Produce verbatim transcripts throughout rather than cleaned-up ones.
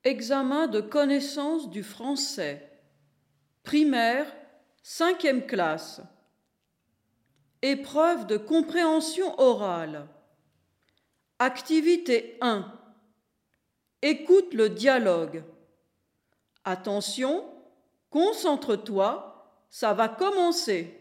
Examen de connaissance du français. Primaire, cinquième classe. Épreuve de compréhension orale. Activité un. Écoute le dialogue. Attention, concentre-toi, ça va commencer.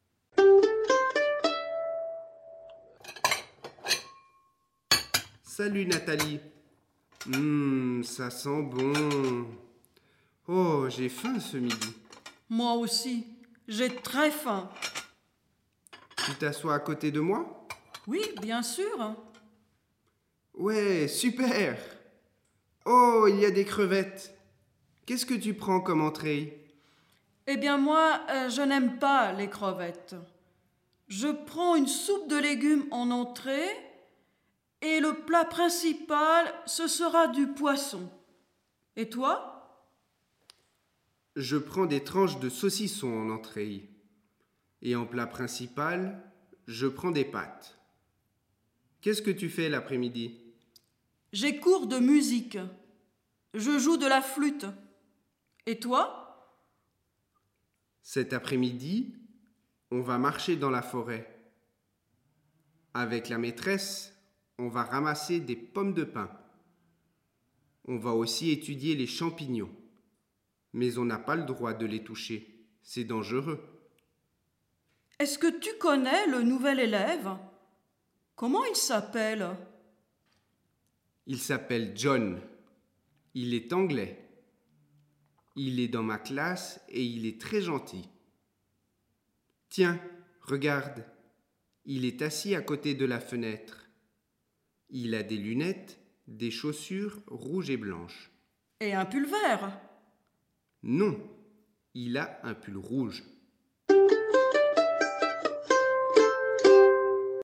Salut Nathalie. Hum, ça sent bon. Oh, j'ai faim ce midi. Moi aussi, j'ai très faim. Tu t'assois à côté de moi? Oui, bien sûr. Ouais, super. Oh, il y a des crevettes. Qu'est-ce que tu prends comme entrée? Eh bien moi, euh, je n'aime pas les crevettes. Je prends une soupe de légumes en entrée et le plat principal, ce sera du poisson. Et toi? Je prends des tranches de saucisson en entrée. Et en plat principal, je prends des pâtes. Qu'est-ce que tu fais l'après-midi? J'ai cours de musique. Je joue de la flûte. Et toi? Cet après-midi, on va marcher dans la forêt. Avec la maîtresse, on va ramasser des pommes de pin. On va aussi étudier les champignons. Mais on n'a pas le droit de les toucher. C'est dangereux. Est-ce que tu connais le nouvel élève? Comment il s'appelle? Il s'appelle John. Il est anglais. Il est dans ma classe et il est très gentil. Tiens, regarde. Il est assis à côté de la fenêtre. Il a des lunettes, des chaussures rouges et blanches. Et un pull vert. Non, il a un pull rouge.